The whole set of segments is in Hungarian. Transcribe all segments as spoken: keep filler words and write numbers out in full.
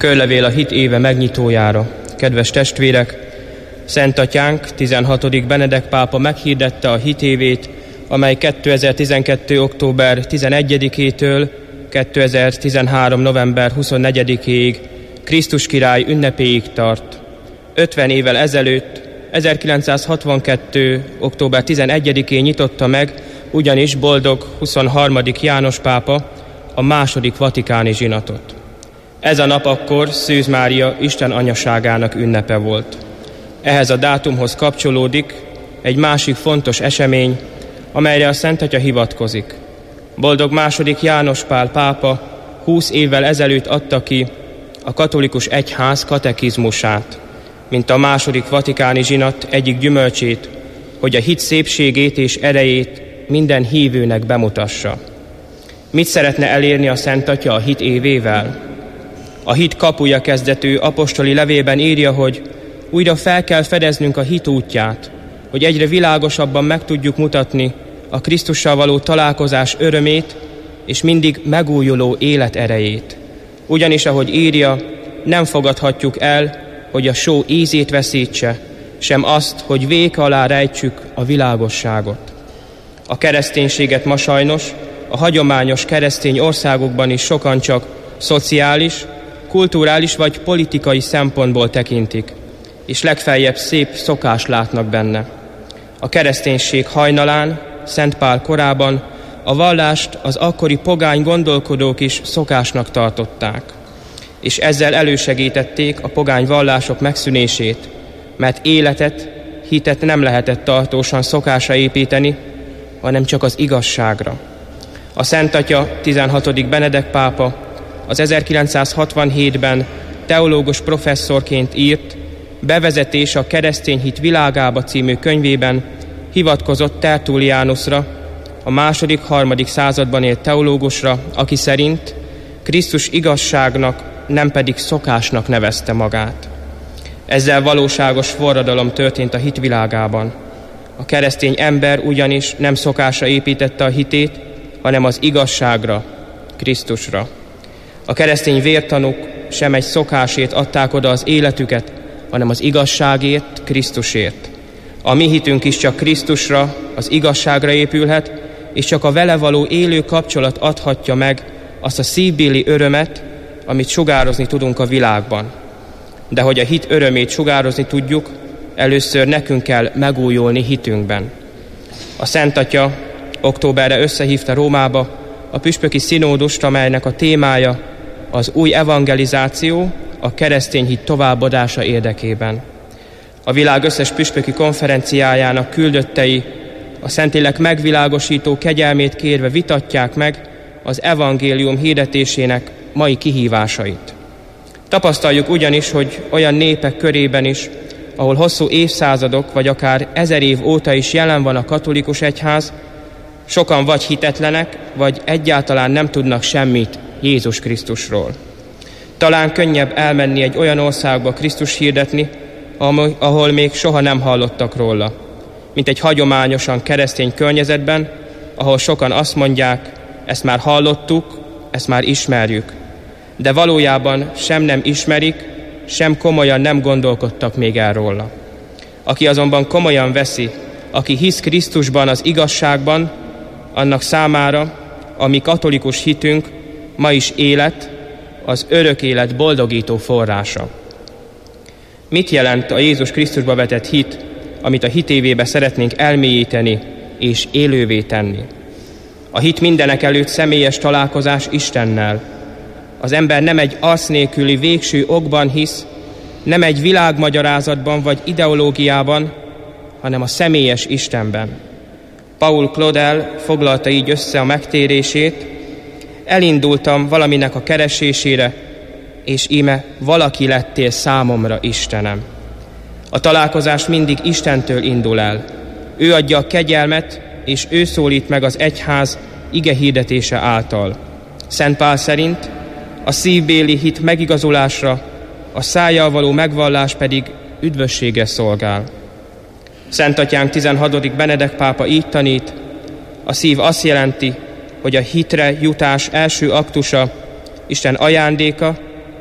Körlevél a hit éve megnyitójára. Kedves testvérek, Szent Atyánk, tizenhatodik Benedek pápa meghirdette a hit évét, amely kétezer-tizenkettő. október tizenegyedikétől kétezer-tizenhárom. november huszonnegyedikéig Krisztus király ünnepéig tart. ötven évvel ezelőtt, ezerkilencszázhatvankettő. október tizenegyedikén nyitotta meg, ugyanis boldog huszonharmadik János pápa a második vatikáni zsinatot. Ez a nap akkor Szűz Mária Isten anyaságának ünnepe volt. Ehhez a dátumhoz kapcsolódik egy másik fontos esemény, amelyre a Szent Atya hivatkozik. Boldog második János Pál pápa húsz évvel ezelőtt adta ki a katolikus egyház katekizmusát, mint a második vatikáni zsinat egyik gyümölcsét, hogy a hit szépségét és erejét minden hívőnek bemutassa. Mit szeretne elérni a Szent Atya a hit évével? A hit kapuja kezdetű apostoli levélben írja, hogy újra fel kell fedeznünk a hit útját, hogy egyre világosabban meg tudjuk mutatni a Krisztussal való találkozás örömét és mindig megújuló élet erejét. Ugyanis, ahogy írja, nem fogadhatjuk el, hogy a só ízét veszítse, sem azt, hogy véka alá rejtsük a világosságot. A kereszténységet ma sajnos a hagyományos keresztény országokban is sokan csak szociális, kulturális vagy politikai szempontból tekintik, és legfeljebb szép szokást látnak benne. A kereszténység hajnalán, Szent Pál korában a vallást az akkori pogány gondolkodók is szokásnak tartották, és ezzel elősegítették a pogány vallások megszűnését, mert életet, hitet nem lehetett tartósan szokásra építeni, hanem csak az igazságra. A Szent Atya, tizenhatodik Benedek pápa az ezerkilencszázhatvanhétben teológus professzorként írt Bevezetés a keresztény hit világába című könyvében hivatkozott Tertullianusra, a második-harmadik században élt teológusra, aki szerint Krisztus igazságnak, nem pedig szokásnak nevezte magát. Ezzel valóságos forradalom történt a hit világában. A keresztény ember ugyanis nem szokásra építette a hitét, hanem az igazságra, Krisztusra. A keresztény vértanúk sem egy szokásért adták oda az életüket, hanem az igazságért, Krisztusért. A mi hitünk is csak Krisztusra, az igazságra épülhet, és csak a vele való élő kapcsolat adhatja meg azt a szívbéli örömet, amit sugározni tudunk a világban. De hogy a hit örömét sugározni tudjuk, először nekünk kell megújulni hitünkben. A Szent Atya októberre összehívta Rómába a püspöki színódust, amelynek a témája az új evangelizáció, a keresztény hit továbbadása érdekében. A világ összes püspöki konferenciájának küldöttei a Szentlélek megvilágosító kegyelmét kérve vitatják meg az evangélium hirdetésének mai kihívásait. Tapasztaljuk ugyanis, hogy olyan népek körében is, ahol hosszú évszázadok vagy akár ezer év óta is jelen van a katolikus egyház, sokan vagy hitetlenek, vagy egyáltalán nem tudnak semmit Jézus Krisztusról. Talán könnyebb elmenni egy olyan országba Krisztus hirdetni, ahol még soha nem hallottak róla, mint egy hagyományosan keresztény környezetben, ahol sokan azt mondják, ezt már hallottuk, ezt már ismerjük, de valójában sem nem ismerik, sem komolyan nem gondolkodtak még el róla. Aki azonban komolyan veszi, aki hisz Krisztusban, az igazságban, annak számára a mi katolikus hitünk ma is élet, az örök élet boldogító forrása. Mit jelent a Jézus Krisztusba vetett hit, amit a hit évébe szeretnénk elmélyíteni és élővé tenni? A hit mindenek előtt személyes találkozás Istennel. Az ember nem egy arc nélküli végső okban hisz, nem egy világmagyarázatban vagy ideológiában, hanem a személyes Istenben. Paul Claudel foglalta így össze a megtérését: elindultam valaminek a keresésére, és íme valaki lettél számomra, Istenem. A találkozás mindig Istentől indul el. Ő adja a kegyelmet, és ő szólít meg az egyház ige hirdetése által. Szent Pál szerint a szívbéli hit megigazulásra, a szájjal való megvallás pedig üdvösségre szolgál. Szent Atyánk tizenhatodik Benedek pápa így tanít: a szív azt jelenti, hogy a hitre jutás első aktusa Isten ajándéka,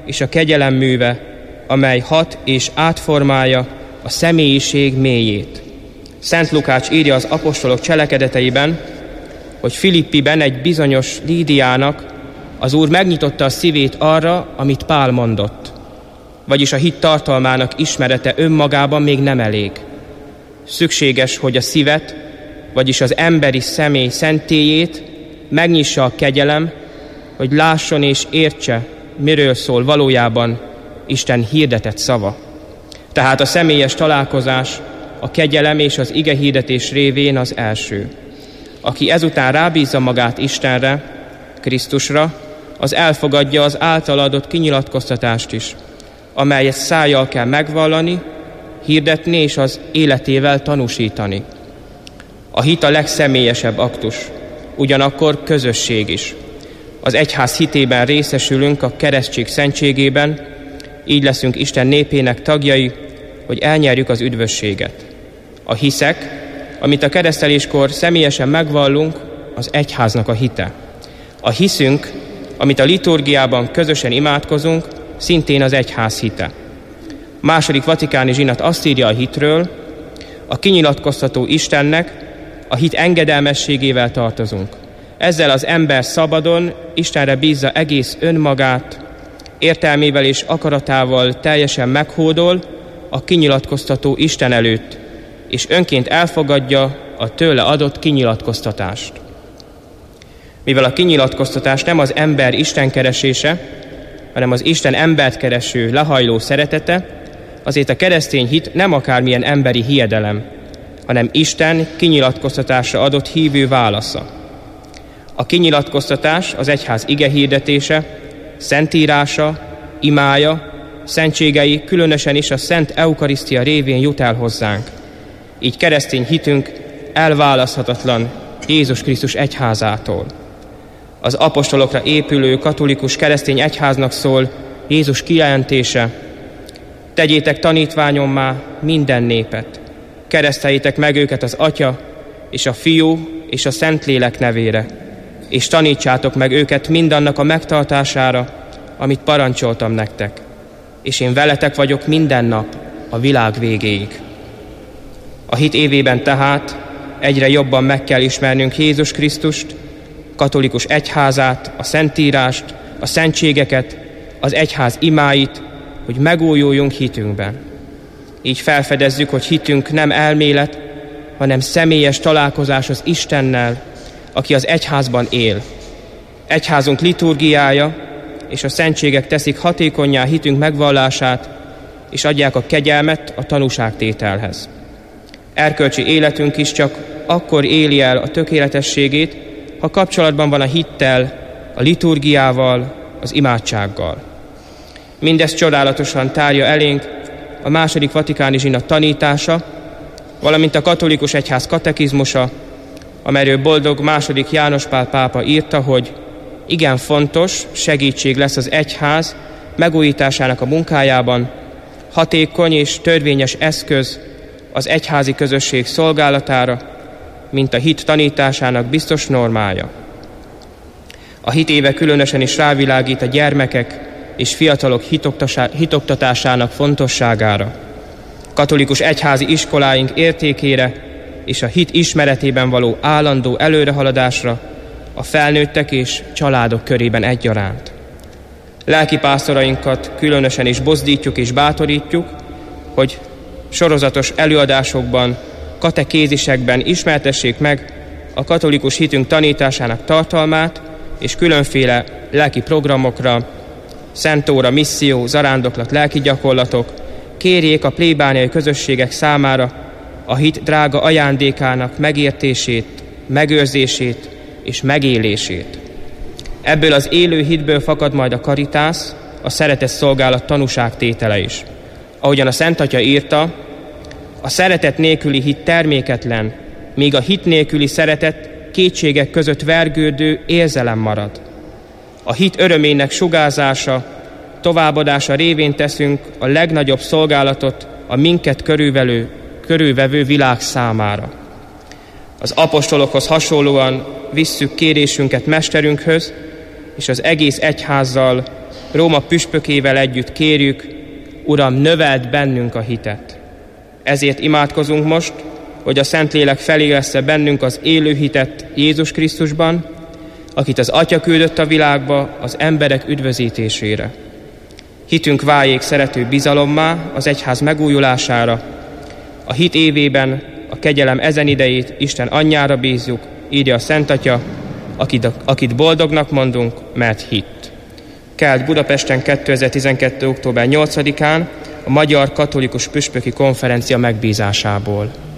és a kegyelem műve, amely hat és átformálja a személyiség mélyét. Szent Lukács írja az apostolok cselekedeteiben, hogy Filippiben egy bizonyos Lídiának az Úr megnyitotta a szívét arra, amit Pál mondott. Vagyis a hit tartalmának ismerete önmagában még nem elég. Szükséges, hogy a szívet, vagyis az emberi személy szentélyét megnyissa a kegyelem, hogy lásson és értse, miről szól valójában Isten hirdetett szava. Tehát a személyes találkozás a kegyelem és az igehirdetés révén az első. Aki ezután rábízza magát Istenre, Krisztusra, az elfogadja az általa adott kinyilatkoztatást is, amelyet szájjal kell megvallani, hirdetni és az életével tanúsítani. A hit a legszemélyesebb aktus, ugyanakkor közösség is. Az egyház hitében részesülünk a keresztség szentségében, így leszünk Isten népének tagjai, hogy elnyerjük az üdvösséget. A hiszek, amit a kereszteléskor személyesen megvallunk, az egyháznak a hite. A hiszünk, amit a liturgiában közösen imádkozunk, szintén az egyház hite. A második vatikáni zsinat azt írja a hitről, a kinyilatkoztató Istennek a hit engedelmességével tartozunk. Ezzel az ember szabadon Istenre bízza egész önmagát, értelmével és akaratával teljesen meghódol a kinyilatkoztató Isten előtt, és önként elfogadja a tőle adott kinyilatkoztatást. Mivel a kinyilatkoztatás nem az ember Isten keresése, hanem az Isten embert kereső, lehajló szeretete, azért a keresztény hit nem akármilyen emberi hiedelem, hanem Isten kinyilatkoztatásra adott hívő válasza. A kinyilatkoztatás az egyház igehirdetése, szentírása, imája, szentségei, különösen is a Szent Eukarisztia révén jut el hozzánk. Így keresztény hitünk elválaszthatatlan Jézus Krisztus egyházától. Az apostolokra épülő katolikus keresztény egyháznak szól Jézus kijelentése: tegyétek tanítványommá minden népet, kereszteljétek meg őket az Atya és a Fiú és a Szentlélek nevére, és tanítsátok meg őket mindannak a megtartására, amit parancsoltam nektek, és én veletek vagyok minden nap a világ végéig. A hit évében tehát egyre jobban meg kell ismernünk Jézus Krisztust, katolikus egyházát, a szentírást, a szentségeket, az egyház imáit, hogy megújuljunk hitünkben. Így felfedezzük, hogy hitünk nem elmélet, hanem személyes találkozás az Istennel, aki az egyházban él. Egyházunk liturgiája és a szentségek teszik hatékonnyá hitünk megvallását, és adják a kegyelmet a tanúságtételhez. Erkölcsi életünk is csak akkor éli el a tökéletességét, ha kapcsolatban van a hittel, a liturgiával, az imádsággal. Mindezt csodálatosan tárja elénk a második vatikáni zsinat tanítása, valamint a katolikus egyház katekizmusa, amelyről boldog második János Pál pápa írta, hogy igen fontos segítség lesz az egyház megújításának a munkájában, hatékony és törvényes eszköz az egyházi közösség szolgálatára, mint a hit tanításának biztos normája. A hit éve különösen is rávilágít a gyermekek és fiatalok hitoktatásának fontosságára, katolikus egyházi iskoláink értékére és a hit ismeretében való állandó előrehaladásra a felnőttek és családok körében egyaránt. Lelkipásztorainkat különösen is buzdítjuk és bátorítjuk, hogy sorozatos előadásokban, katekézisekben ismertessék meg a katolikus hitünk tanításának tartalmát, és különféle lelki programokra, szentóra, misszió, zarándoklat, lelki gyakorlatok kérjék a plébániai közösségek számára a hit drága ajándékának megértését, megőrzését és megélését. Ebből az élő hitből fakad majd a karitász, a szeretet szolgálat tanúságtétele is. Ahogyan a Szent Atya írta, a szeretet nélküli hit terméketlen, míg a hit nélküli szeretet kétségek között vergődő érzelem marad. A hit örömének sugárzása, továbbadása révén teszünk a legnagyobb szolgálatot a minket körülvelő, körülvevő világ számára. Az apostolokhoz hasonlóan visszük kérésünket mesterünkhöz, és az egész egyházzal Róma püspökével együtt kérjük: Uram, növeld bennünk a hitet. Ezért imádkozunk most, hogy a Szentlélek felélessze bennünk az élő hitet Jézus Krisztusban, akit az Atya küldött a világba az emberek üdvözítésére. Hitünk váljék szerető bizalommá az egyház megújulására. A hit évében a kegyelem ezen idejét Isten anyjára bízzuk, írja a Szent Atya, akit, akit boldognak mondunk, mert hitt. Kelt Budapesten kétezer-tizenkettő. október nyolcadikán a Magyar Katolikus Püspöki Konferencia megbízásából.